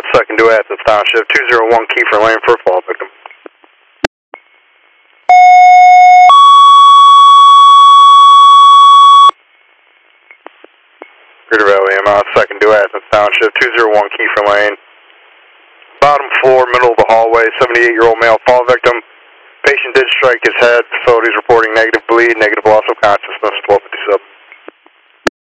2nd to Athens Township, 201 Kiefer Lane for a fall victim. Greater Valley EMS, 2nd to Athens Township, 201 Kiefer Lane. Bottom floor, middle of the hallway, 78-year-old male fall victim. Patient did strike his head. Facilities reporting negative bleed, negative loss of consciousness, 1257.